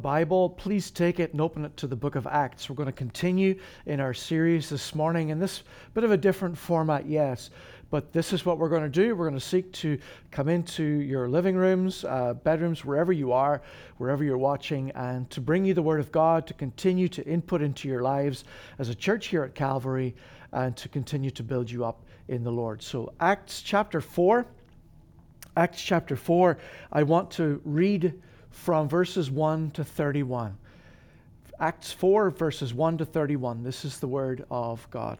Bible, please take it and open it to the book of Acts. We're going to continue in our series this morning in this bit of a different format, yes, but this is what we're going to do. We're going to seek to come into your living rooms, bedrooms, wherever you are, wherever you're watching, and to bring you the Word of God, to continue to input into your lives as a church here at Calvary, and to continue to build you up in the Lord. So Acts chapter 4, I want to read from verses 1 to 31. Acts 4, verses 1 to 31. This is the word of God.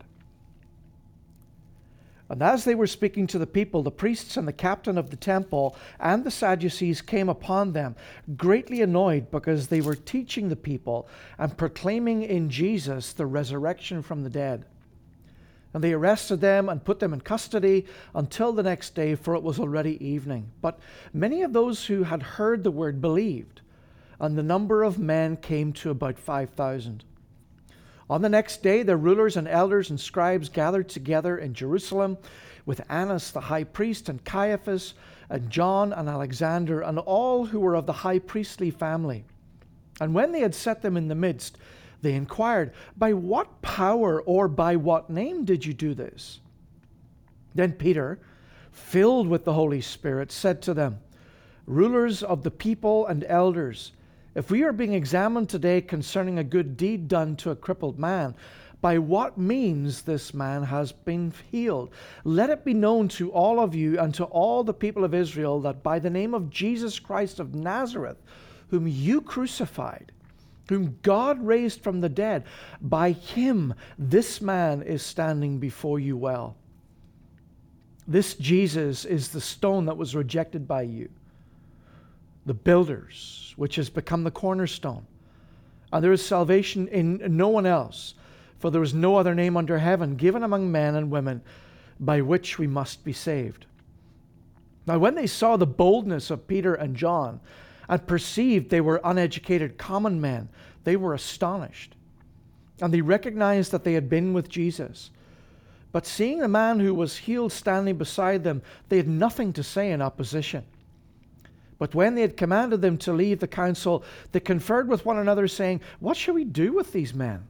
And as they were speaking to the people, the priests and the captain of the temple and the Sadducees came upon them, greatly annoyed because they were teaching the people and proclaiming in Jesus the resurrection from the dead. And they arrested them and put them in custody until the next day, for it was already evening. But many of those who had heard the word believed, and the number of men came to about 5,000. On the next day, the rulers and elders and scribes gathered together in Jerusalem with Annas the high priest and Caiaphas and John and Alexander and all who were of the high priestly family. And when they had set them in the midst, they inquired, "By what power or by what name did you do this?" Then Peter, filled with the Holy Spirit, said to them, "Rulers of the people and elders, if we are being examined today concerning a good deed done to a crippled man, by what means this man has been healed, let it be known to all of you and to all the people of Israel that by the name of Jesus Christ of Nazareth, whom you crucified, whom God raised from the dead, by him this man is standing before you well. This Jesus is the stone that was rejected by you, the builders, which has become the cornerstone. And there is salvation in no one else, for there is no other name under heaven given among men and women by which we must be saved." Now when they saw the boldness of Peter and John, and perceived they were uneducated common men, they were astonished. And they recognized that they had been with Jesus. But seeing the man who was healed standing beside them, they had nothing to say in opposition. But when they had commanded them to leave the council, they conferred with one another, saying, "What shall we do with these men?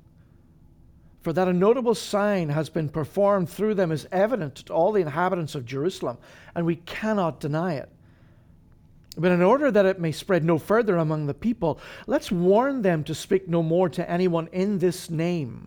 For that a notable sign has been performed through them is evident to all the inhabitants of Jerusalem, and we cannot deny it. But in order that it may spread no further among the people, let's warn them to speak no more to anyone in this name."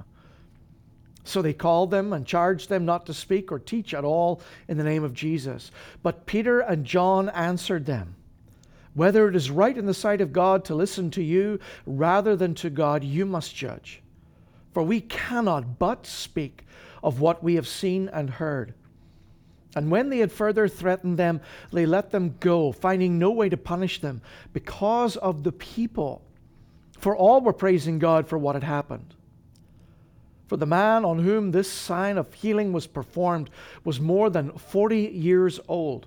So they called them and charged them not to speak or teach at all in the name of Jesus. But Peter and John answered them, "Whether it is right in the sight of God to listen to you rather than to God, you must judge. For we cannot but speak of what we have seen and heard." And when they had further threatened them, they let them go, finding no way to punish them because of the people. For all were praising God for what had happened. For the man on whom this sign of healing was performed was more than 40 years old.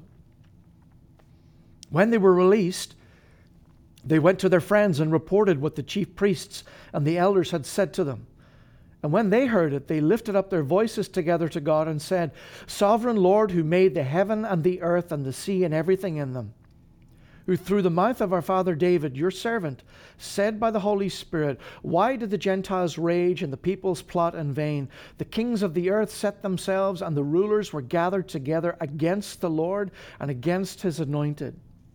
When they were released, they went to their friends and reported what the chief priests and the elders had said to them. And when they heard it, they lifted up their voices together to God and said, "Sovereign Lord, who made the heaven and the earth and the sea and everything in them, who through the mouth of our father David, your servant, said by the Holy Spirit, why did the Gentiles rage and the peoples plot in vain? The kings of the earth set themselves, and the rulers were gathered together against the Lord and against his anointed.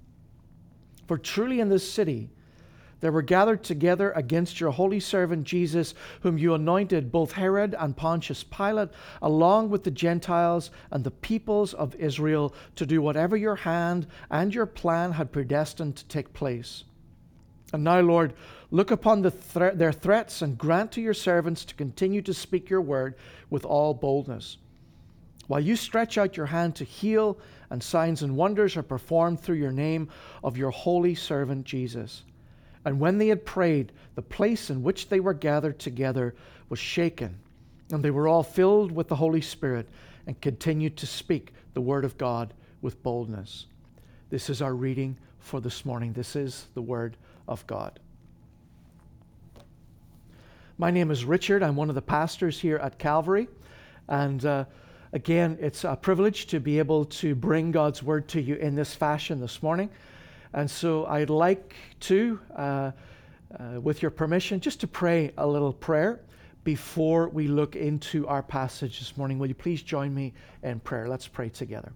For truly in this city they were gathered together against your holy servant Jesus, whom you anointed, both Herod and Pontius Pilate, along with the Gentiles and the peoples of Israel, to do whatever your hand and your plan had predestined to take place. And now, Lord, look upon their threats and grant to your servants to continue to speak your word with all boldness, while you stretch out your hand to heal, and signs and wonders are performed through your name of your holy servant Jesus." And when they had prayed, the place in which they were gathered together was shaken, and they were all filled with the Holy Spirit and continued to speak the word of God with boldness. This is our reading for this morning. This is the word of God. My name is Richard. I'm one of the pastors here at Calvary. And again, it's a privilege to be able to bring God's word to you in this fashion this morning. And so I'd like to with your permission, just to pray a little prayer before we look into our passage this morning. Will you please join me in prayer? Let's pray together.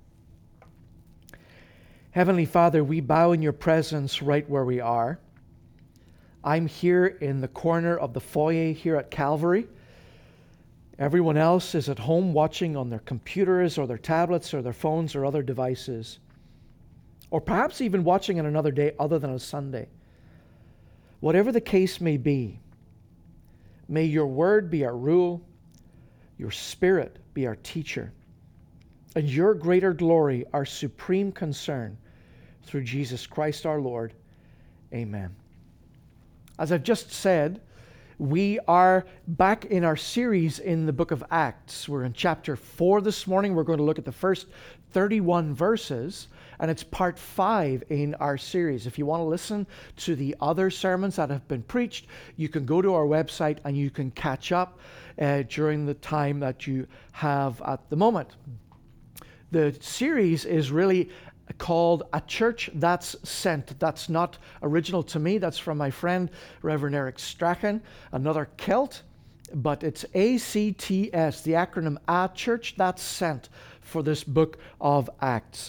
Heavenly Father, we bow in your presence right where we are. I'm here in the corner of the foyer here at Calvary. Everyone else is at home watching on their computers or their tablets or their phones or other devices, or perhaps even watching on another day other than a Sunday. Whatever the case may be, may your word be our rule, your Spirit be our teacher, and your greater glory our supreme concern, through Jesus Christ our Lord. Amen. As I've just said, we are back in our series in the book of Acts. We're in chapter 4 this morning. We're going to look at the first 31 verses, and it's part 5 in our series. If you want to listen to the other sermons that have been preached, you can go to our website and you can catch up during the time that you have at the moment. The series is really called A Church That's Sent. That's not original to me. That's from my friend, Reverend Eric Strachan, another Celt, but it's ACTS, the acronym A Church That's Sent, for this book of Acts.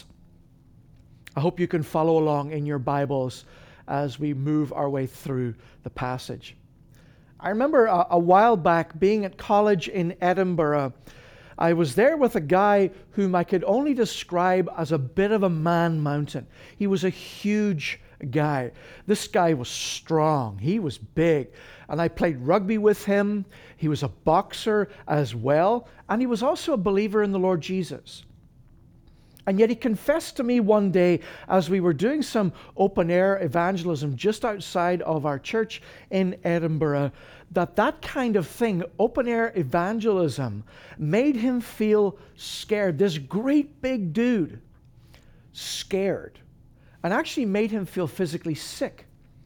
I hope you can follow along in your Bibles as we move our way through the passage. I remember a while back being at college in Edinburgh. I was there with a guy whom I could only describe as a bit of a man mountain. He was a huge guy. This guy was strong. He was big. And I played rugby with him. He was a boxer as well. And he was also a believer in the Lord Jesus. And yet he confessed to me one day as we were doing some open-air evangelism just outside of our church in Edinburgh, that kind of thing, open-air evangelism, made him feel scared. This great big dude, scared, and actually made him feel physically sick.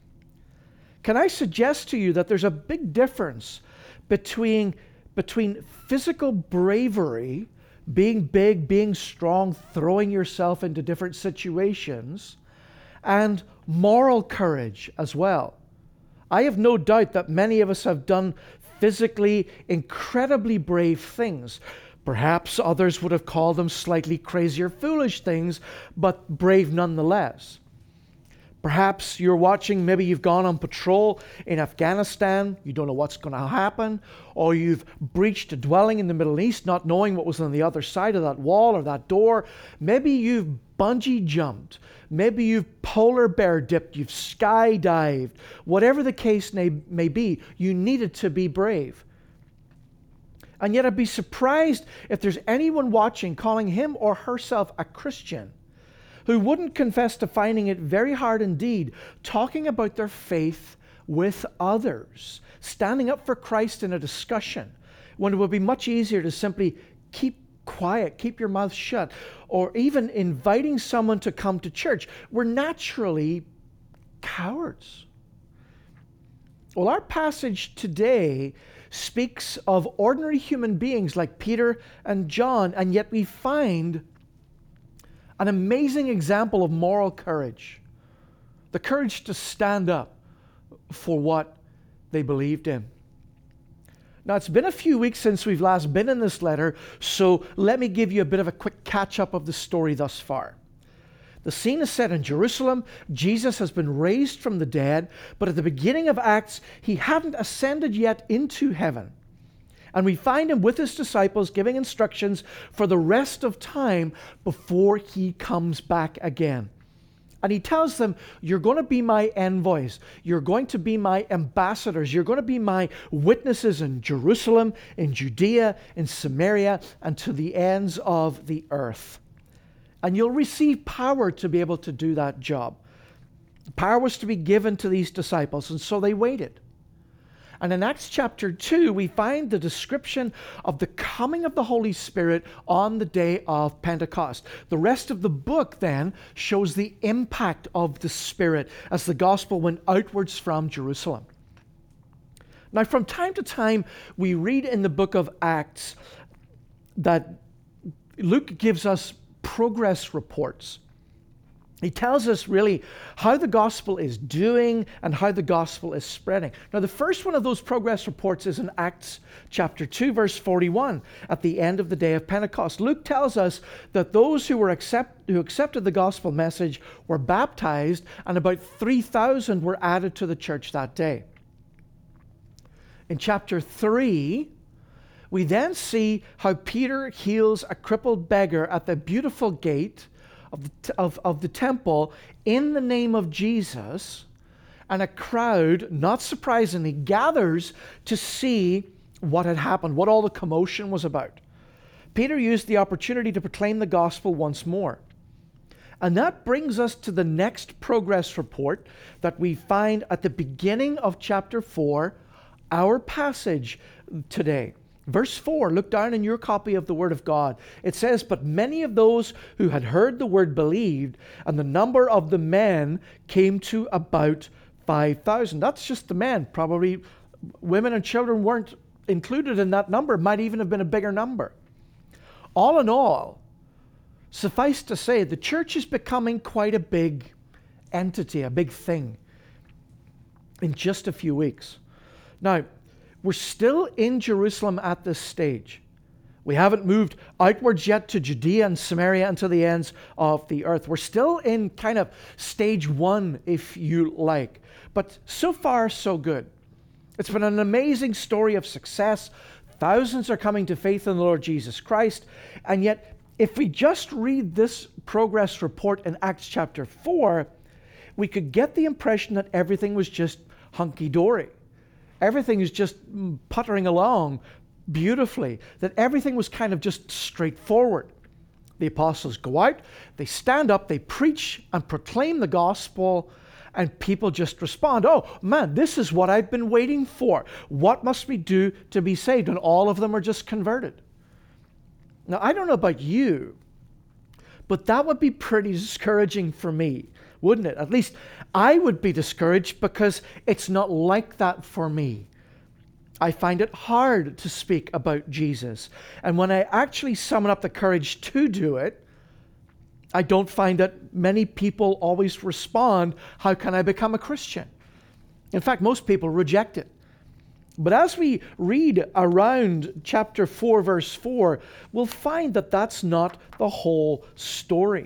Can I suggest to you that there's a big difference between physical bravery, being big, being strong, throwing yourself into different situations, and moral courage as well. I have no doubt that many of us have done physically incredibly brave things. Perhaps others would have called them slightly crazy or foolish things, but brave nonetheless. Perhaps you're watching, maybe you've gone on patrol in Afghanistan, you don't know what's going to happen, or you've breached a dwelling in the Middle East not knowing what was on the other side of that wall or that door. Maybe you've bungee jumped, maybe you've polar bear dipped, you've skydived. Whatever the case may be, you needed to be brave. And yet I'd be surprised if there's anyone watching calling him or herself a Christian who wouldn't confess to finding it very hard indeed talking about their faith with others, standing up for Christ in a discussion, when it would be much easier to simply keep quiet, keep your mouth shut, or even inviting someone to come to church. We're naturally cowards. Well, our passage today speaks of ordinary human beings like Peter and John, and yet we find an amazing example of moral courage, the courage to stand up for what they believed in. Now, it's been a few weeks since we've last been in this letter, so let me give you a bit of a quick catch-up of the story thus far. The scene is set in Jerusalem. Jesus has been raised from the dead, but at the beginning of Acts, he hadn't ascended yet into heaven. And we find him with his disciples giving instructions for the rest of time before he comes back again. And he tells them, you're going to be my envoys. You're going to be my ambassadors. You're going to be my witnesses in Jerusalem, in Judea, in Samaria, and to the ends of the earth. And you'll receive power to be able to do that job. Power was to be given to these disciples, and so they waited. And in Acts chapter 2, we find the description of the coming of the Holy Spirit on the day of Pentecost. The rest of the book then shows the impact of the Spirit as the gospel went outwards from Jerusalem. Now, from time to time, we read in the book of Acts that Luke gives us progress reports. He tells us really how the gospel is doing and how the gospel is spreading. Now, the first one of those progress reports is in Acts chapter 2, verse 41, at the end of the day of Pentecost. Luke tells us that those who accepted the gospel message were baptized, and about 3,000 were added to the church that day. In chapter 3, we then see how Peter heals a crippled beggar at the beautiful gate of the temple in the name of Jesus, and a crowd, not surprisingly, gathers to see what had happened, what all the commotion was about. Peter used the opportunity to proclaim the gospel once more. And that brings us to the next progress report that we find at the beginning of chapter 4, our passage today. Verse 4, look down in your copy of the Word of God. It says, "But many of those who had heard the word believed, and the number of the men came to about 5,000. That's just the men. Probably women and children weren't included in that number. It might even have been a bigger number. All in all, suffice to say, the church is becoming quite a big entity, a big thing in just a few weeks. Now, we're still in Jerusalem at this stage. We haven't moved outwards yet to Judea and Samaria and to the ends of the earth. We're still in kind of stage 1, if you like. But so far, so good. It's been an amazing story of success. Thousands are coming to faith in the Lord Jesus Christ. And yet, if we just read this progress report in Acts chapter 4, we could get the impression that everything was just hunky-dory. Everything is just puttering along beautifully, that everything was kind of just straightforward. The apostles go out, they stand up, they preach and proclaim the gospel, and people just respond, "Oh man, this is what I've been waiting for. What must we do to be saved?" And all of them are just converted. Now, I don't know about you, but that would be pretty discouraging for me, wouldn't it? At least I would be discouraged because it's not like that for me. I find it hard to speak about Jesus. And when I actually summon up the courage to do it, I don't find that many people always respond, "How can I become a Christian?" In fact, most people reject it. But as we read around chapter 4, verse 4, we'll find that that's not the whole story.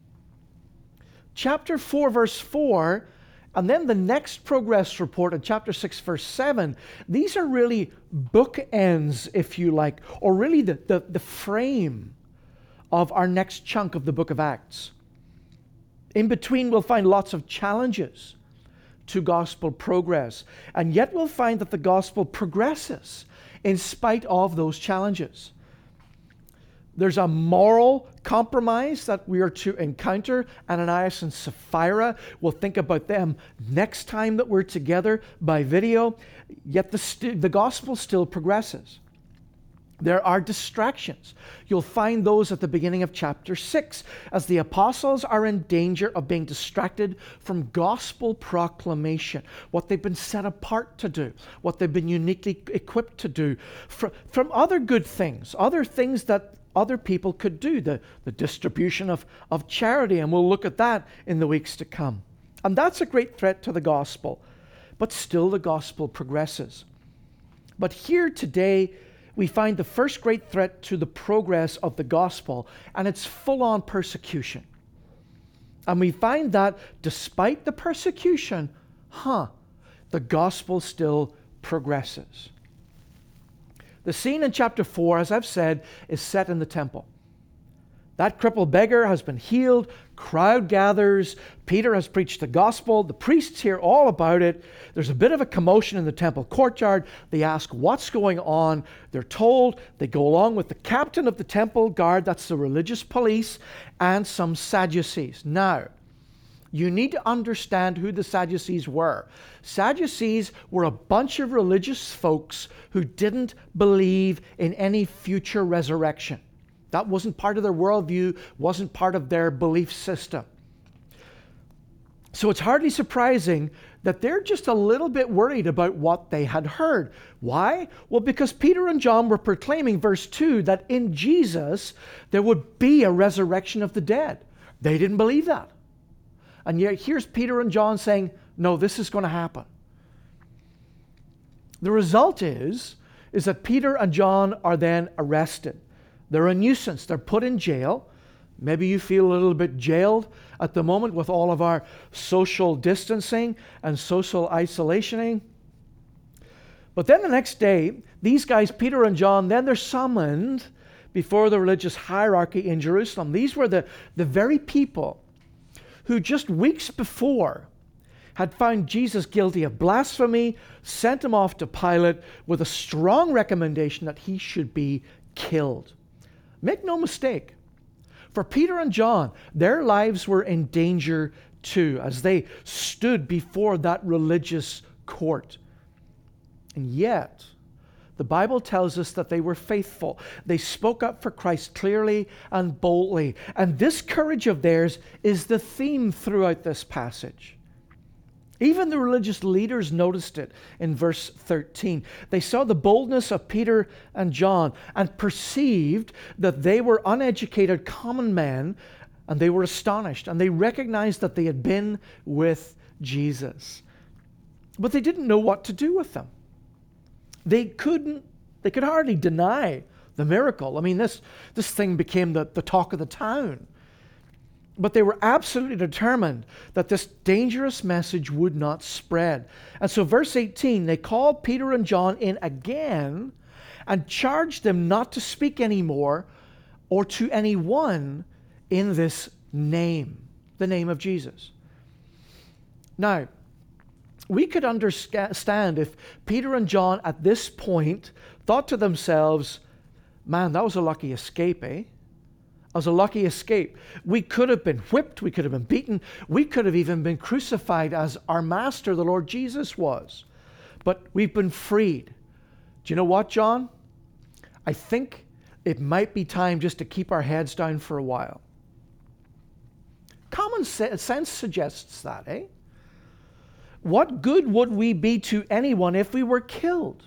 Chapter 4, verse 4, and then the next progress report in chapter 6, verse 7, these are really bookends, if you like, or really the frame of our next chunk of the book of Acts. In between, we'll find lots of challenges to gospel progress, and yet we'll find that the gospel progresses in spite of those challenges. There's a moral compromise that we are to encounter. Ananias and Sapphira, we'll think about them next time that we're together by video. Yet the gospel still progresses. There are distractions. You'll find those at the beginning of chapter 6, as the apostles are in danger of being distracted from gospel proclamation, what they've been set apart to do, what they've been uniquely equipped to do, from other good things, other things that other people could do, the distribution of charity, and we'll look at that in the weeks to come. And that's a great threat to the gospel, but still the gospel progresses. But here today, we find the first great threat to the progress of the gospel, and it's full-on persecution. And we find that despite the persecution, the gospel still progresses. The scene in chapter 4, as I've said, is set in the temple. That crippled beggar has been healed, crowd gathers, Peter has preached the gospel, the priests hear all about it, there's a bit of a commotion in the temple courtyard, they ask what's going on, they're told, they go along with the captain of the temple guard, that's the religious police, and some Sadducees. Now, you need to understand who the Sadducees were. Sadducees were a bunch of religious folks who didn't believe in any future resurrection. That wasn't part of their worldview, wasn't part of their belief system. So it's hardly surprising that they're just a little bit worried about what they had heard. Why? Well, because Peter and John were proclaiming, verse 2, that in Jesus there would be a resurrection of the dead. They didn't believe that. And yet here's Peter and John saying, no, this is going to happen. The result is that Peter and John are then arrested. They're a nuisance. They're put in jail. Maybe you feel a little bit jailed at the moment with all of our social distancing and social isolationing. But then the next day, these guys, Peter and John, then they're summoned before the religious hierarchy in Jerusalem. These were the very people who just weeks before had found Jesus guilty of blasphemy, sent him off to Pilate with a strong recommendation that he should be killed. Make no mistake, for Peter and John, their lives were in danger too as they stood before that religious court. And yet, the Bible tells us that they were faithful. They spoke up for Christ clearly and boldly. And this courage of theirs is the theme throughout this passage. Even the religious leaders noticed it in verse 13. They saw the boldness of Peter and John and perceived that they were uneducated common men, and they were astonished, and they recognized that they had been with Jesus. But they didn't know what to do with them. They could hardly deny the miracle. I mean, this thing became the talk of the town. But they were absolutely determined that this dangerous message would not spread. And so verse 18, they called Peter and John in again and charged them not to speak anymore or to anyone in this name, the name of Jesus. Now, we could understand if Peter and John at this point thought to themselves, man, that was a lucky escape, eh? That was a lucky escape. We could have been whipped. We could have been beaten. We could have even been crucified as our master, the Lord Jesus, was. But we've been freed. Do you know what, John? I think it might be time just to keep our heads down for a while. Common sense suggests that, eh? What good would we be to anyone if we were killed?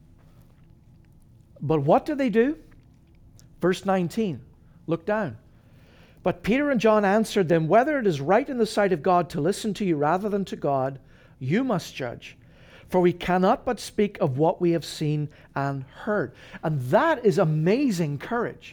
But what do they do? Verse 19. Look down. But Peter and John answered them, whether it is right in the sight of God to listen to you rather than to God, you must judge. For we cannot but speak of what we have seen and heard. And that is amazing courage.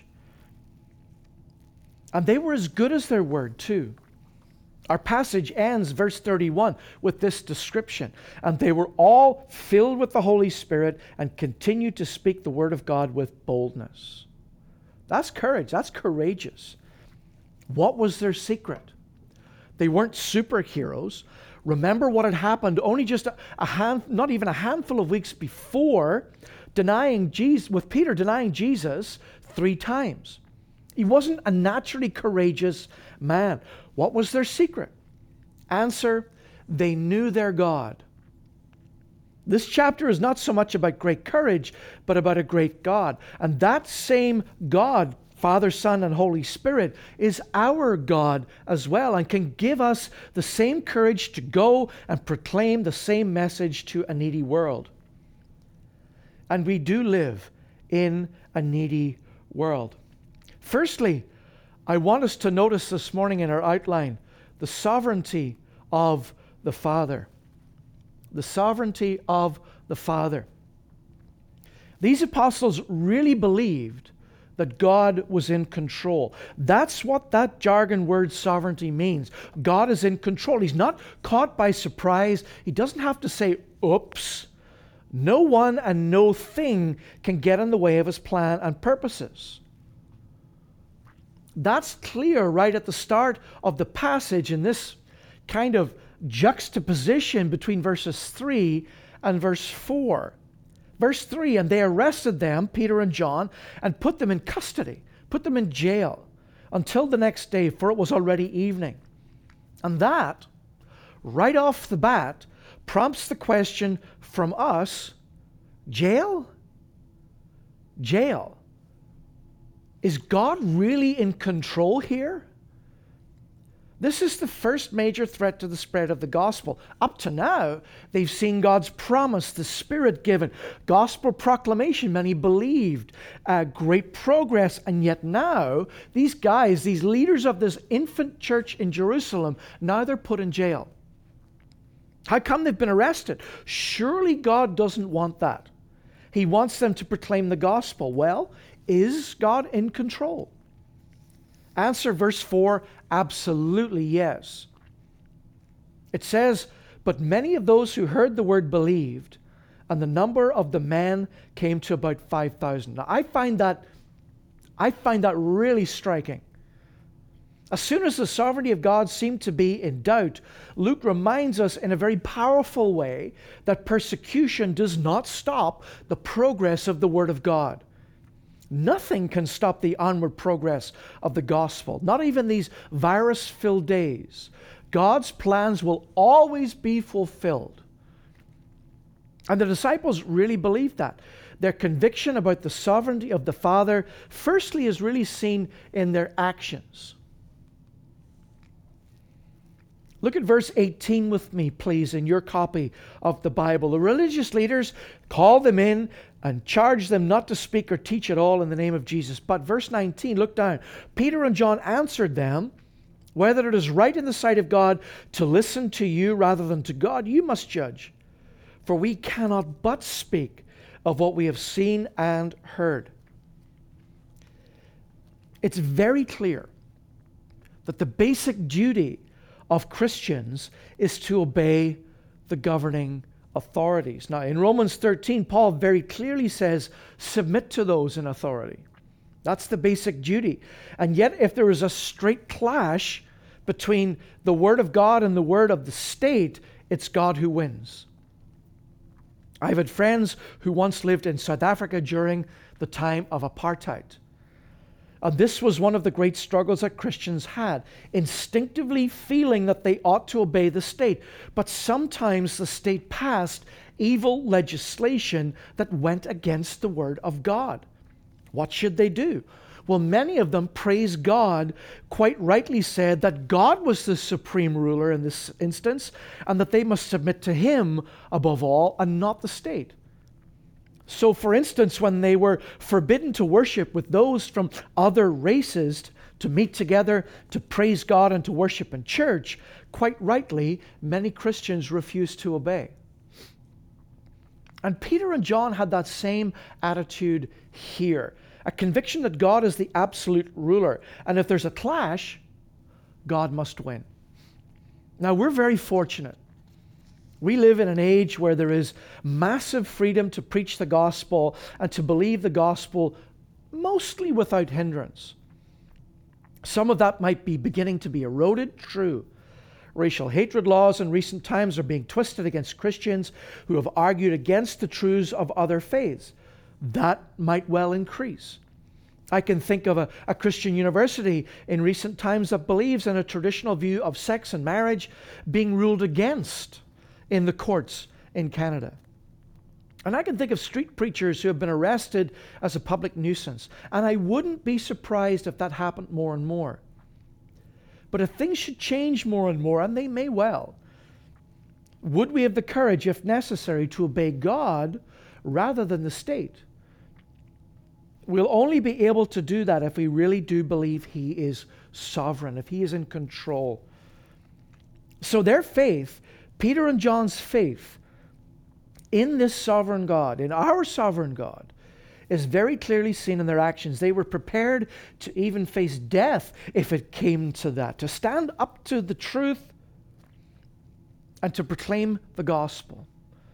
And they were as good as their word too. Our passage ends, verse 31, with this description. And they were all filled with the Holy Spirit and continued to speak the word of God with boldness. That's courage. That's courageous. What was their secret? They weren't superheroes. Remember what had happened only just not even a handful of weeks before, with Peter denying Jesus 3 times. He wasn't a naturally courageous man. What was their secret? Answer, they knew their God. This chapter is not so much about great courage, but about a great God. And that same God, Father, Son, and Holy Spirit, is our God as well and can give us the same courage to go and proclaim the same message to a needy world. And we do live in a needy world. Firstly, I want us to notice this morning in our outline the sovereignty of the Father. The sovereignty of the Father. These apostles really believed that God was in control. That's what that jargon word sovereignty means. God is in control. He's not caught by surprise. He doesn't have to say, oops. No one and no thing can get in the way of his plan and purposes. That's clear right at the start of the passage in this kind of juxtaposition between verses 3 and verse 4. Verse 3, and they arrested them, Peter and John, and put them in custody, put them in jail until the next day, for it was already evening. And that, right off the bat, prompts the question from us, jail? Jail. Is God really in control here? This is the first major threat to the spread of the gospel. Up to now, they've seen God's promise, the Spirit given, gospel proclamation, many believed, great progress, and yet now, these guys, these leaders of this infant church in Jerusalem, now they're put in jail. How come they've been arrested? Surely God doesn't want that. He wants them to proclaim the gospel. Well, is God in control? Answer, verse 4, absolutely yes. It says, but many of those who heard the word believed, and the number of the men came to about 5,000. Now, I find that really striking. As soon as the sovereignty of God seemed to be in doubt, Luke reminds us in a very powerful way that persecution does not stop the progress of the Word of God. Nothing can stop the onward progress of the gospel, not even these virus-filled days. God's plans will always be fulfilled. And the disciples really believed that. Their conviction about the sovereignty of the Father, firstly, is really seen in their actions. Look at verse 18 with me, please, in your copy of the Bible. The religious leaders called them in and charged them not to speak or teach at all in the name of Jesus. But verse 19, look down. Peter and John answered them, whether it is right in the sight of God to listen to you rather than to God, you must judge. For we cannot but speak of what we have seen and heard. It's very clear that the basic duty of Christians is to obey the governing authorities. Now, in Romans 13, Paul very clearly says, submit to those in authority. That's the basic duty. And yet, if there is a straight clash between the word of God and the word of the state, it's God who wins. I've had friends who once lived in South Africa during the time of apartheid. And this was one of the great struggles that Christians had, instinctively feeling that they ought to obey the state. But sometimes the state passed evil legislation that went against the word of God. What should they do? Well, many of them, praise God, quite rightly said that God was the supreme ruler in this instance, and that they must submit to Him above all, and not the state. So, for instance, when they were forbidden to worship with those from other races, to meet together, to praise God and to worship in church, quite rightly, many Christians refused to obey. And Peter and John had that same attitude here. A conviction that God is the absolute ruler. And if there's a clash, God must win. Now, we're very fortunate. We live in an age where there is massive freedom to preach the gospel and to believe the gospel mostly without hindrance. Some of that might be beginning to be eroded, true. Racial hatred laws in recent times are being twisted against Christians who have argued against the truths of other faiths. That might well increase. I can think of a Christian university in recent times that believes in a traditional view of sex and marriage being ruled against in the courts in Canada. And I can think of street preachers who have been arrested as a public nuisance. And I wouldn't be surprised if that happened more and more. But if things should change more and more, and they may well, would we have the courage, if necessary, to obey God rather than the state? We'll only be able to do that if we really do believe He is sovereign, if He is in control. So their faith, Peter and John's faith in this sovereign God, in our sovereign God, is very clearly seen in their actions. They were prepared to even face death if it came to that, to stand up to the truth and to proclaim the gospel.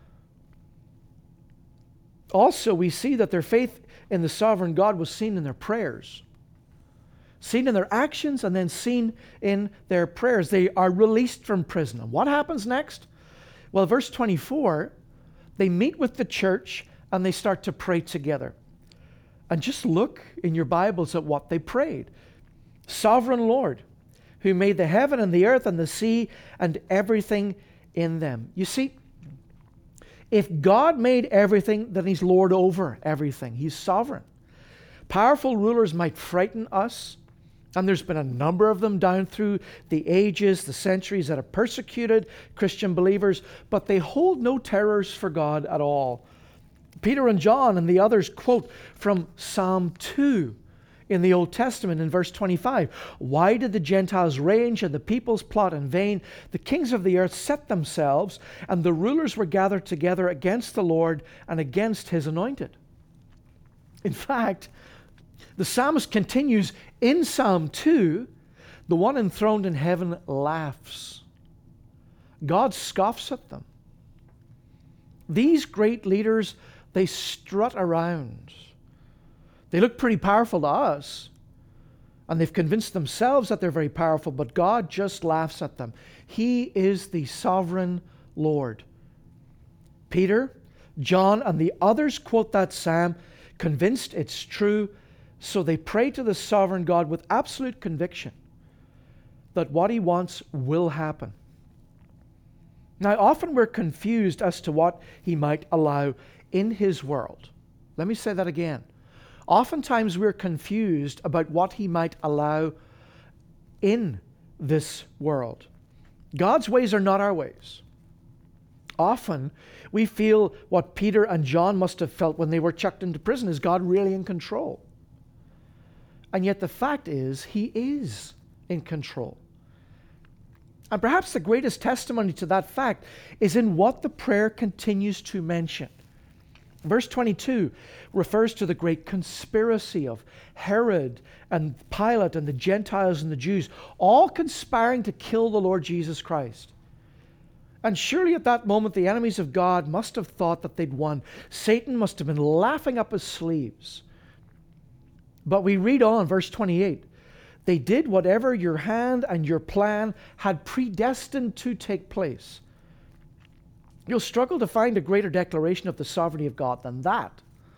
Also, we see that their faith in the sovereign God was seen in their prayers, seen in their actions, and then seen in their prayers. They are released from prison. And what happens next? Well, verse 24, they meet with the church and they start to pray together. And just look in your Bibles at what they prayed. Sovereign Lord, who made the heaven and the earth and the sea and everything in them. You see, if God made everything, then He's Lord over everything. He's sovereign. Powerful rulers might frighten us And there's been a number of them down through the ages, the centuries, that have persecuted Christian believers, but they hold no terrors for God at all. Peter and John and the others quote from Psalm 2 in the Old Testament in verse 25. Why did the Gentiles rage and the peoples plot in vain? The kings of the earth set themselves, and the rulers were gathered together against the Lord and against his anointed. In fact, the psalmist continues in Psalm 2, the one enthroned in heaven laughs. God scoffs at them. These great leaders, they strut around. They look pretty powerful to us, and they've convinced themselves that they're very powerful, but God just laughs at them. He is the sovereign Lord. Peter, John, and the others quote that psalm, convinced it's true, so they pray to the sovereign God with absolute conviction that what he wants will happen. Now, often we're confused as to what he might allow in his world. Let me say that again. Oftentimes we're confused about what he might allow in this world. God's ways are not our ways. Often we feel what Peter and John must have felt when they were chucked into prison. Is God really in control? And yet the fact is, he is in control. And perhaps the greatest testimony to that fact is in what the prayer continues to mention. Verse 22 refers to the great conspiracy of Herod and Pilate and the Gentiles and the Jews, all conspiring to kill the Lord Jesus Christ. And surely at that moment the enemies of God must have thought that they'd won. Satan must have been laughing up his sleeves. But we read on, verse 28, they did whatever your hand and your plan had predestined to take place. You'll struggle to find a greater declaration of the sovereignty of God than that.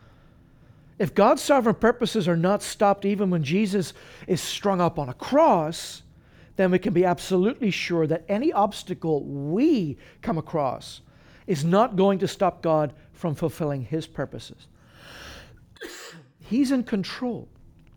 If God's sovereign purposes are not stopped even when Jesus is strung up on a cross, then we can be absolutely sure that any obstacle we come across is not going to stop God from fulfilling his purposes. He's in control.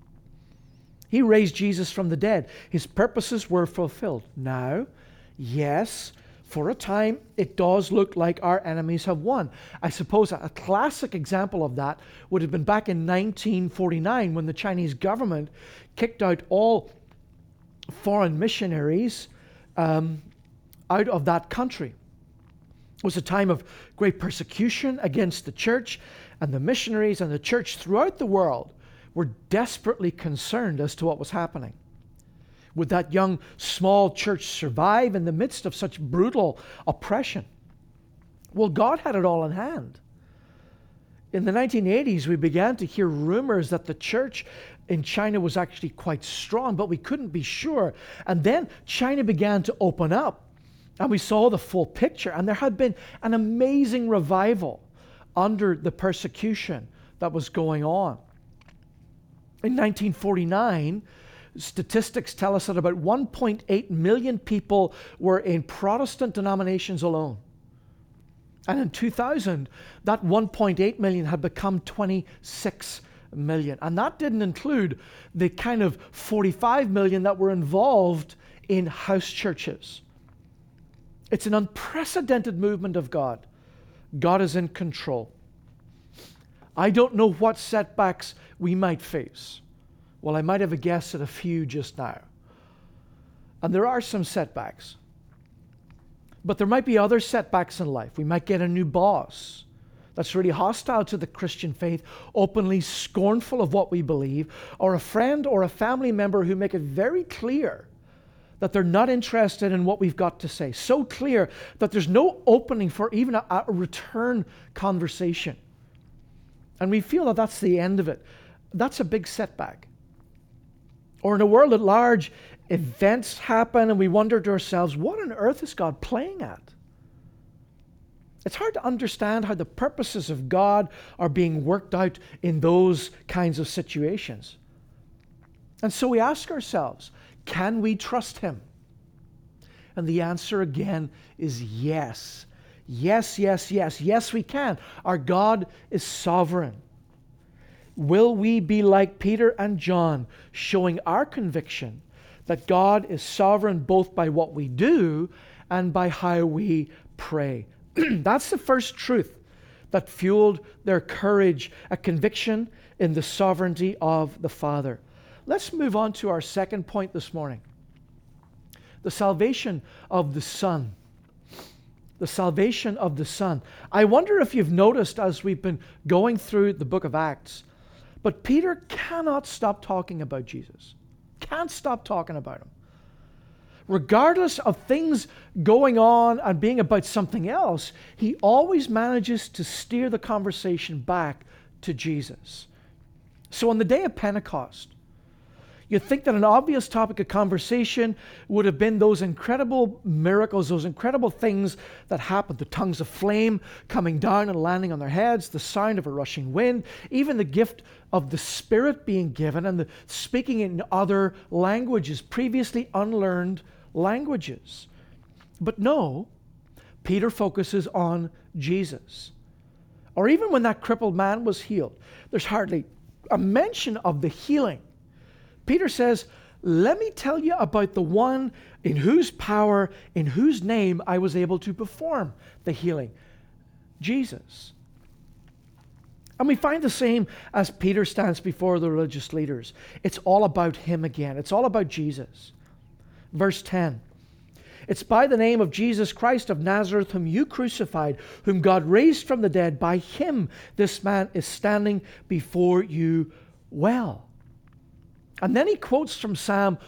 He raised Jesus from the dead. His purposes were fulfilled. Now, yes, for a time, it does look like our enemies have won. I suppose a classic example of that would have been back in 1949 when the Chinese government kicked out all foreign missionaries out of that country. It was a time of great persecution against the church, and the missionaries and the church throughout the world were desperately concerned as to what was happening. Would that young, small church survive in the midst of such brutal oppression? Well, God had it all in hand. In the 1980s, we began to hear rumors that the church in China was actually quite strong, but we couldn't be sure. And then China began to open up, and we saw the full picture. And there had been an amazing revival under the persecution that was going on. In 1949, statistics tell us that about 1.8 million people were in Protestant denominations alone. And in 2000, that 1.8 million had become 26 million. And that didn't include the kind of 45 million that were involved in house churches. It's an unprecedented movement of God. God is in control. I don't know what setbacks we might face. Well, I might have a guess at a few just now. And there are some setbacks. But there might be other setbacks in life. We might get a new boss that's really hostile to the Christian faith, openly scornful of what we believe, or a friend or a family member who make it very clear that they're not interested in what we've got to say. So clear that there's no opening for even a return conversation. And we feel that that's the end of it. That's a big setback. Or in a world at large, events happen and we wonder to ourselves, what on earth is God playing at? It's hard to understand how the purposes of God are being worked out in those kinds of situations. And so we ask ourselves, can we trust him? And the answer again is yes. Yes, yes, yes. Yes, we can. Our God is sovereign. Will we be like Peter and John, showing our conviction that God is sovereign both by what we do and by how we pray? That's the first truth that fueled their courage, a conviction in the sovereignty of the Father. Let's move on to our second point this morning. The salvation of the Son. The salvation of the Son. I wonder if you've noticed as we've been going through the book of Acts, but Peter cannot stop talking about Jesus. Can't stop talking about him. Regardless of things going on and being about something else, he always manages to steer the conversation back to Jesus. So on the day of Pentecost, you'd think that an obvious topic of conversation would have been those incredible miracles, those incredible things that happened. The tongues of flame coming down and landing on their heads, the sound of a rushing wind, even the gift of the Spirit being given, and the speaking in other languages, previously unlearned languages. But no, Peter focuses on Jesus. Or even when that crippled man was healed, there's hardly a mention of the healing. Peter says, let me tell you about the one in whose power, in whose name I was able to perform the healing, Jesus. And we find the same as Peter stands before the religious leaders. It's all about him again. It's all about Jesus. Verse 10. It's by the name of Jesus Christ of Nazareth, whom you crucified, whom God raised from the dead. By him, this man is standing before you well. And then he quotes from Psalm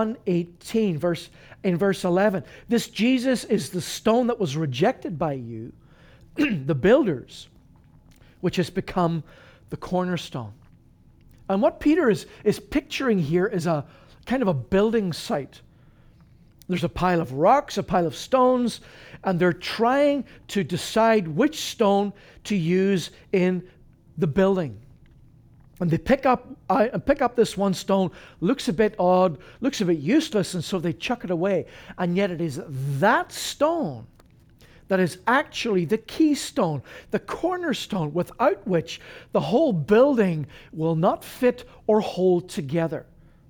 118, in verse 11. This Jesus is the stone that was rejected by you, the builders, which has become the cornerstone. And what Peter is picturing here is a kind of a building site. There's a pile of rocks, a pile of stones, and they're trying to decide which stone to use in the building. And they pick up this one stone, looks a bit odd, looks a bit useless, and so they chuck it away. And yet it is that stone that is actually the keystone, the cornerstone, without which the whole building will not fit or hold together.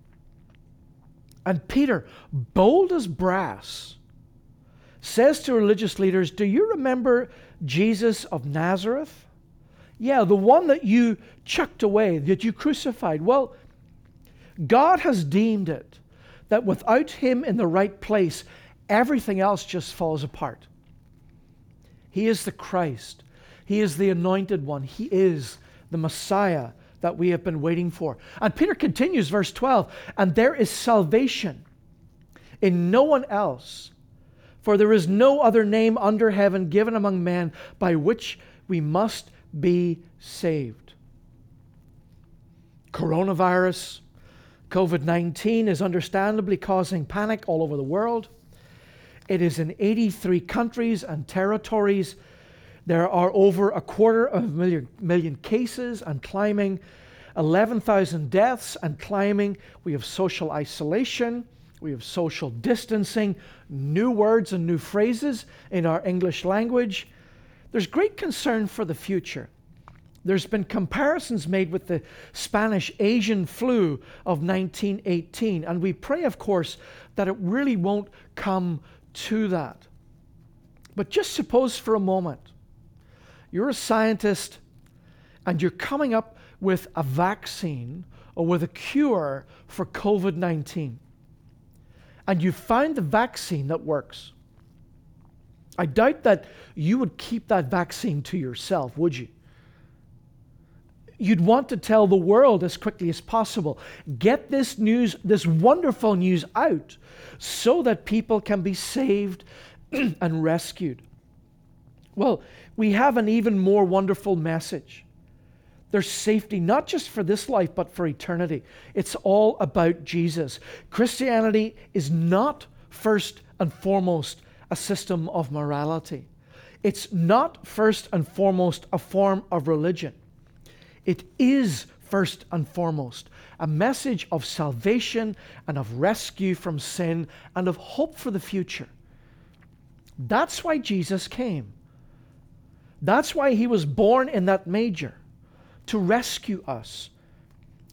And Peter, bold as brass, says to religious leaders, do you remember Jesus of Nazareth? Yeah, the one that you chucked away, that you crucified. Well, God has deemed it that without him in the right place, everything else just falls apart. He is the Christ. He is the anointed one. He is the Messiah that we have been waiting for. And Peter continues, verse 12, and there is salvation in no one else, for there is no other name under heaven given among men by which we must be saved. Coronavirus, COVID-19 is understandably causing panic all over the world. It is in 83 countries and territories. There are over 250,000 cases and climbing, 11,000 deaths and climbing. We have social isolation. We have social distancing, new words and new phrases in our English language. There's great concern for the future. There's been comparisons made with the Spanish Asian flu of 1918, and we pray, of course, that it really won't come to that. But just suppose for a moment, you're a scientist and you're coming up with a vaccine or with a cure for COVID-19. And you find the vaccine that works. I doubt that you would keep that vaccine to yourself, would you? You'd want to tell the world as quickly as possible. Get this news, this wonderful news out so that people can be saved and rescued. Well, we have an even more wonderful message. There's safety, not just for this life, but for eternity. It's all about Jesus. Christianity is not first and foremost a system of morality. It's not first and foremost a form of religion. It is first and foremost a message of salvation and of rescue from sin and of hope for the future. That's why Jesus came. That's why he was born in that manger, to rescue us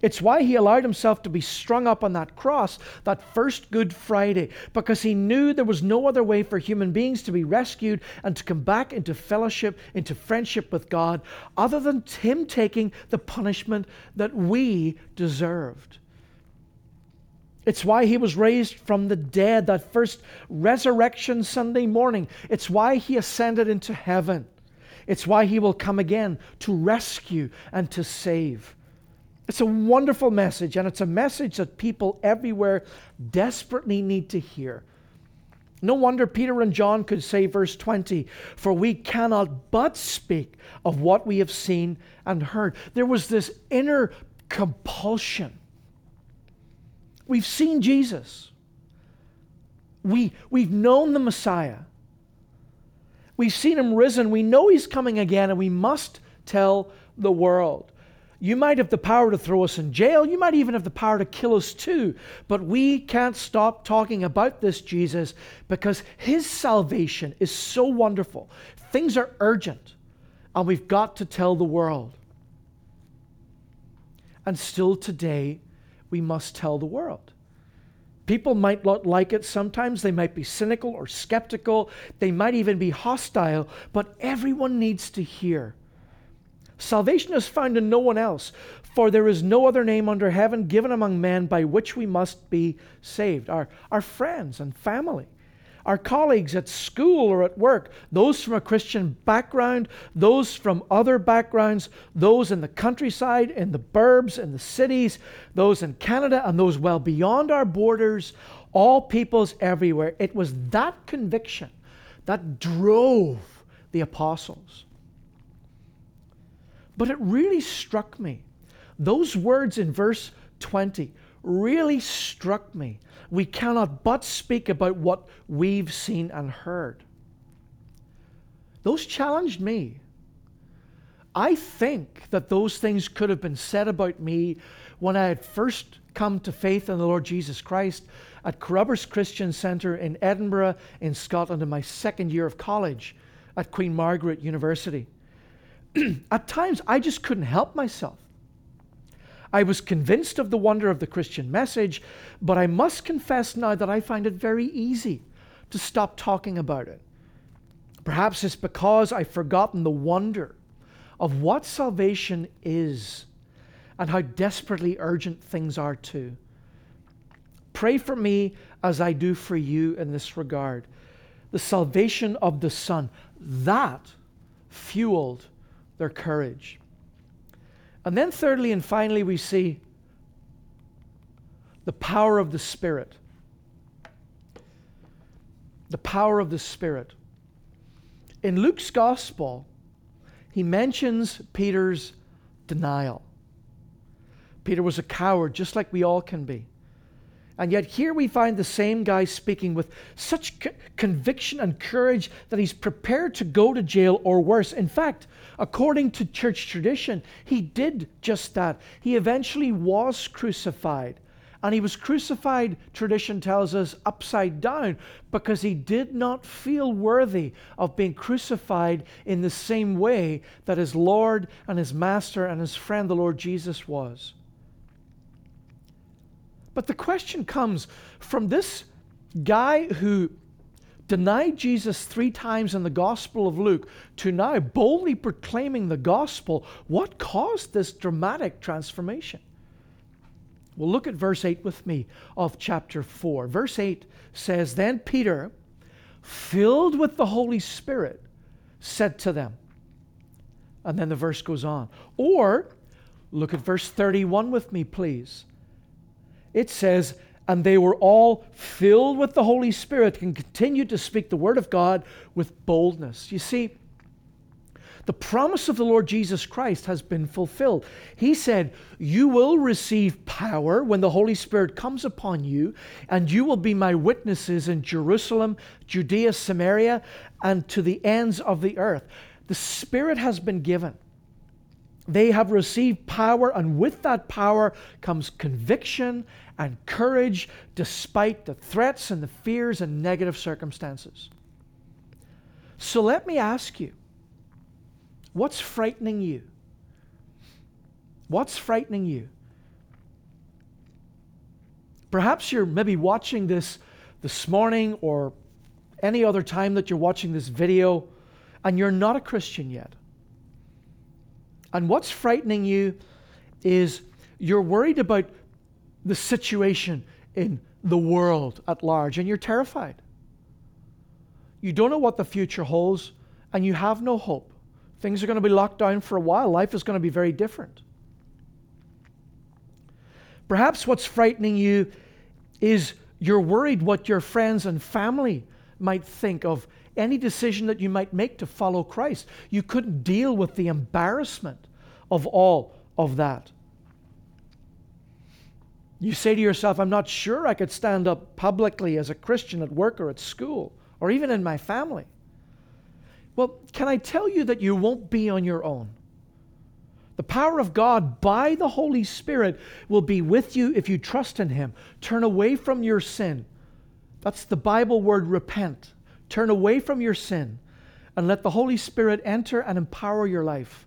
It's why he allowed himself to be strung up on that cross, that first Good Friday, because he knew there was no other way for human beings to be rescued and to come back into fellowship, into friendship with God, other than him taking the punishment that we deserved. It's why he was raised from the dead, that first resurrection Sunday morning. It's why he ascended into heaven. It's why he will come again to rescue and to save. It's a wonderful message, and it's a message that people everywhere desperately need to hear. No wonder Peter and John could say, verse 20, "For we cannot but speak of what we have seen and heard." There was this inner compulsion. We've seen Jesus. We've known the Messiah. We've seen him risen. We know he's coming again, and we must tell the world. You might have the power to throw us in jail. You might even have the power to kill us too. But we can't stop talking about this Jesus because his salvation is so wonderful. Things are urgent, and we've got to tell the world. And still today, we must tell the world. People might not like it sometimes. They might be cynical or skeptical. They might even be hostile, but everyone needs to hear. Salvation is found in no one else, for there is no other name under heaven given among men by which we must be saved. Our friends and family, our colleagues at school or at work, those from a Christian background, those from other backgrounds, those in the countryside, in the burbs, in the cities, those in Canada, and those well beyond our borders, all peoples everywhere. It was that conviction that drove the apostles. But it really struck me. Those words in verse 20 really struck me. We cannot but speak about what we've seen and heard. Those challenged me. I think that those things could have been said about me when I had first come to faith in the Lord Jesus Christ at Carrubbers Christian Centre in Edinburgh, in Scotland, in my second year of college at Queen Margaret University. At times, I just couldn't help myself. I was convinced of the wonder of the Christian message, but I must confess now that I find it very easy to stop talking about it. Perhaps it's because I've forgotten the wonder of what salvation is and how desperately urgent things are too. Pray for me as I do for you in this regard. The salvation of the Son, that fueled their courage. And then thirdly and finally, we see the power of the Spirit. The power of the Spirit. In Luke's Gospel, he mentions Peter's denial. Peter was a coward, just like we all can be. And yet here we find the same guy speaking with such conviction and courage that he's prepared to go to jail or worse. In fact, according to church tradition, he did just that. He eventually was crucified. And he was crucified, tradition tells us, upside down because he did not feel worthy of being crucified in the same way that his Lord and his Master and his friend, the Lord Jesus, was. But the question comes from this guy who denied Jesus 3 times in the Gospel of Luke to now boldly proclaiming the gospel. What caused this dramatic transformation? Well, look at verse 8 with me of chapter 4. Verse 8 says, "Then Peter, filled with the Holy Spirit, said to them," and then the verse goes on. Or, look at verse 31 with me, please. It says, "And they were all filled with the Holy Spirit and continued to speak the word of God with boldness." You see, the promise of the Lord Jesus Christ has been fulfilled. He said, "You will receive power when the Holy Spirit comes upon you, and you will be my witnesses in Jerusalem, Judea, Samaria, and to the ends of the earth." The Spirit has been given. They have received power, and with that power comes conviction and courage despite the threats and the fears and negative circumstances. So let me ask you, what's frightening you? What's frightening you? Perhaps you're maybe watching this morning or any other time that you're watching this video, and you're not a Christian yet. And what's frightening you is you're worried about the situation in the world at large, and you're terrified. You don't know what the future holds, and you have no hope. Things are going to be locked down for a while. Life is going to be very different. Perhaps what's frightening you is you're worried what your friends and family might think of any decision that you might make to follow Christ. You couldn't deal with the embarrassment of all of that. You say to yourself, I'm not sure I could stand up publicly as a Christian at work or at school or even in my family. Well, can I tell you that you won't be on your own? The power of God by the Holy Spirit will be with you if you trust in Him. Turn away from your sin. That's the Bible word repent. Turn away from your sin and let the Holy Spirit enter and empower your life.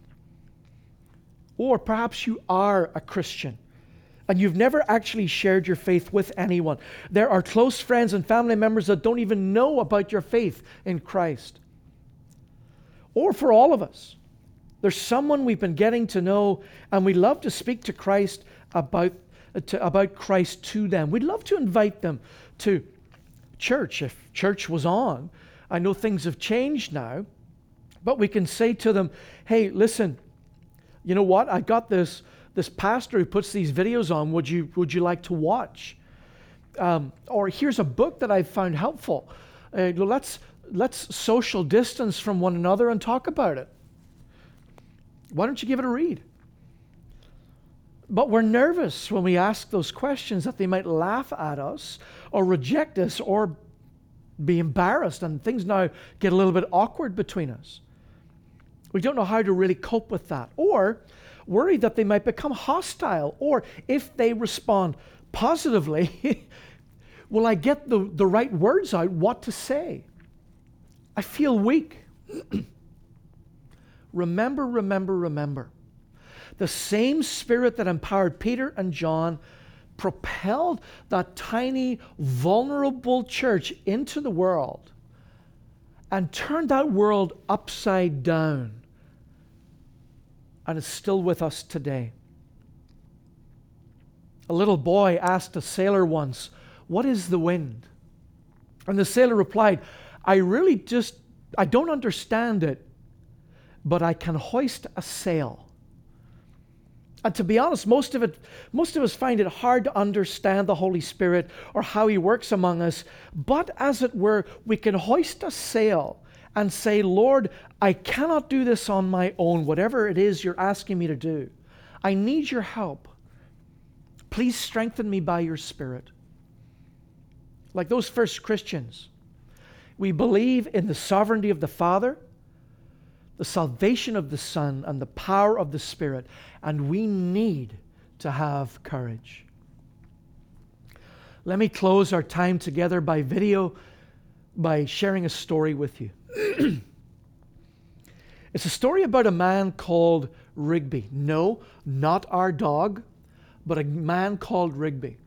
Or perhaps you are a Christian and you've never actually shared your faith with anyone. There are close friends and family members that don't even know about your faith in Christ. Or for all of us, there's someone we've been getting to know and we love to speak to Christ about Christ to them. We'd love to invite them to church if church was on. I know things have changed now, but we can say to them, hey, listen, you know what? I got this pastor who puts these videos on. Would you like to watch? Or here's a book that I've found helpful. Let's social distance from one another and talk about it. Why don't you give it a read? But we're nervous when we ask those questions that they might laugh at us or reject us or be embarrassed, and things now get a little bit awkward between us. We don't know how to really cope with that, or worried that they might become hostile, or if they respond positively, will I get the right words out, what to say? I feel weak. Remember. The same Spirit that empowered Peter and John propelled that tiny, vulnerable church into the world and turned that world upside down, and is still with us today. A little boy asked a sailor once, "What is the wind?" And the sailor replied, I don't understand it, but I can hoist a sail. And to be honest, most of us find it hard to understand the Holy Spirit or how He works among us. But as it were, we can hoist a sail and say, Lord, I cannot do this on my own, whatever it is you're asking me to do. I need your help. Please strengthen me by your Spirit. Like those first Christians, we believe in the sovereignty of the Father, the salvation of the Son, and the power of the Spirit. And we need to have courage. Let me close our time together by video by sharing a story with you. It's a story about a man called Rigby. No, not our dog, but a man called Rigby.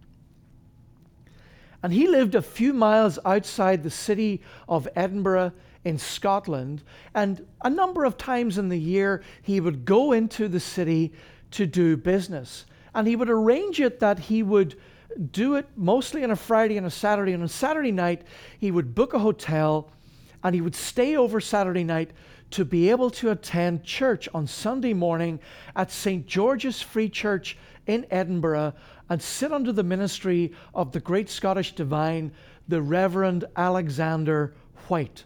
And he lived a few miles outside the city of Edinburgh in Scotland, and a number of times in the year he would go into the city to do business. And he would arrange it that he would do it mostly on a Friday and a Saturday, and on Saturday night he would book a hotel and he would stay over Saturday night to be able to attend church on Sunday morning at St. George's Free Church in Edinburgh and sit under the ministry of the great Scottish divine, the Reverend Alexander White.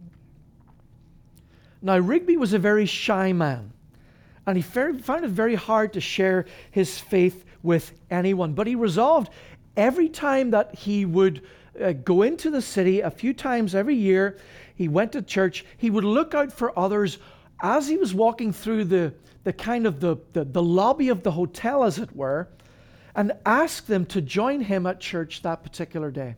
Now, Rigby was a very shy man, and he found it very hard to share his faith with anyone. But he resolved every time that he would go into the city, a few times every year, he went to church, he would look out for others as he was walking through the lobby of the hotel, as it were, and ask them to join him at church that particular day.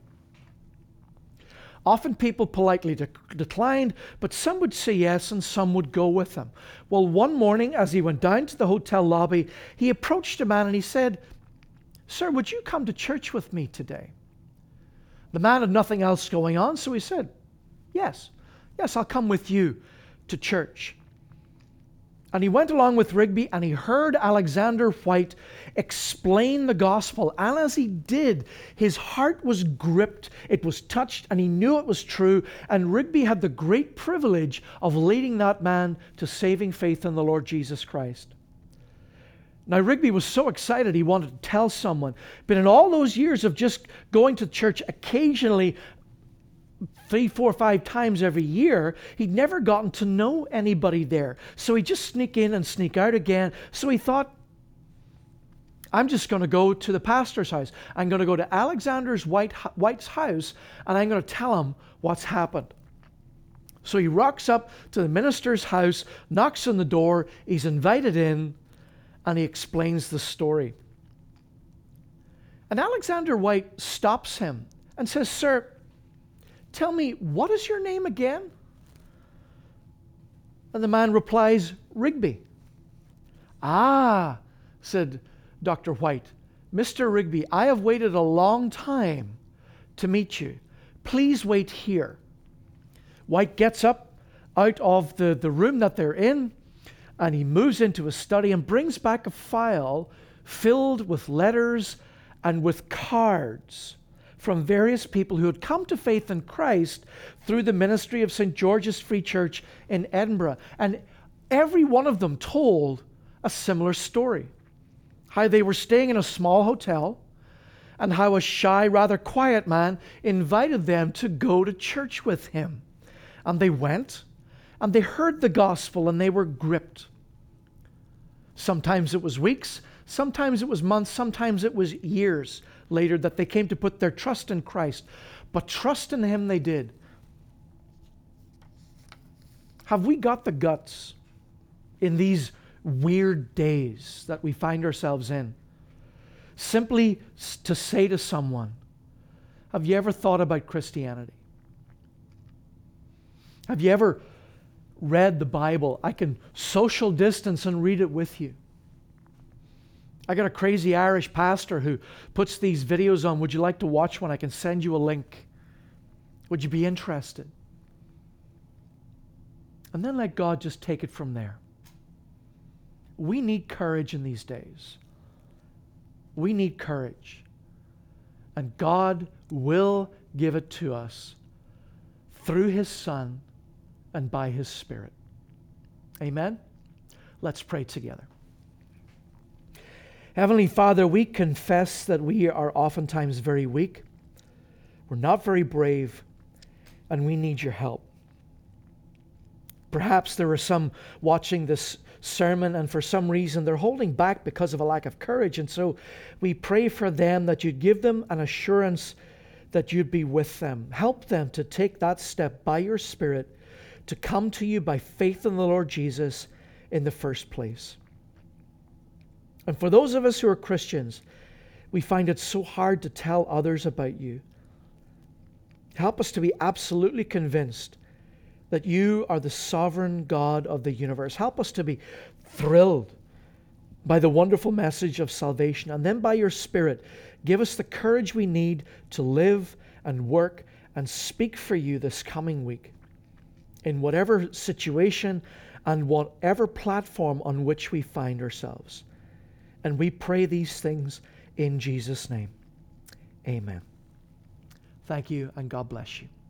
Often people politely declined, but some would say yes and some would go with him. Well, one morning as he went down to the hotel lobby, he approached a man and he said, "Sir, would you come to church with me today?" The man had nothing else going on, so he said, Yes, I'll come with you to church." And he went along with Rigby, and he heard Alexander Whyte explain the gospel. And as he did, his heart was gripped, it was touched, and he knew it was true. And Rigby had the great privilege of leading that man to saving faith in the Lord Jesus Christ. Now, Rigby was so excited he wanted to tell someone. But in all those years of just going to church occasionally, 3, 4, 5 times every year, he'd never gotten to know anybody there. So he'd just sneak in and sneak out again. So he thought, I'm just going to go to the pastor's house. I'm going to go to Alexander Whyte's house, and I'm going to tell him what's happened. So he rocks up to the minister's house, knocks on the door, he's invited in, and he explains the story. And Alexander Whyte stops him and says, "Sir, tell me, what is your name again?" And the man replies, "Rigby." "Ah," said Dr. Whyte, "Mr. Rigby, I have waited a long time to meet you. Please wait here." Whyte gets up out of the room that they're in, and he moves into his study and brings back a file filled with letters and with cards from various people who had come to faith in Christ through the ministry of St. George's Free Church in Edinburgh. And every one of them told a similar story. How they were staying in a small hotel, and how a shy, rather quiet man invited them to go to church with him. And they went, and they heard the gospel, and they were gripped. Sometimes it was weeks, sometimes it was months, sometimes it was years later that they came to put their trust in Christ. But trust in Him they did. Have we got the guts in these weird days that we find ourselves in, simply to say to someone, have you ever thought about Christianity? Have you ever read the Bible? I can social distance and read it with you. I got a crazy Irish pastor who puts these videos on. Would you like to watch one? I can send you a link. Would you be interested? And then let God just take it from there. We need courage in these days. We need courage. And God will give it to us through His Son and by His Spirit. Amen? Let's pray together. Heavenly Father, we confess that we are oftentimes very weak. We're not very brave, and we need your help. Perhaps there are some watching this sermon, and for some reason they're holding back because of a lack of courage. And so we pray for them that you'd give them an assurance that you'd be with them. Help them to take that step by your Spirit to come to you by faith in the Lord Jesus in the first place. And for those of us who are Christians, we find it so hard to tell others about you. Help us to be absolutely convinced that you are the sovereign God of the universe. Help us to be thrilled by the wonderful message of salvation. And then by your Spirit, give us the courage we need to live and work and speak for you this coming week, in whatever situation and whatever platform on which we find ourselves. And we pray these things in Jesus' name. Amen. Thank you, and God bless you.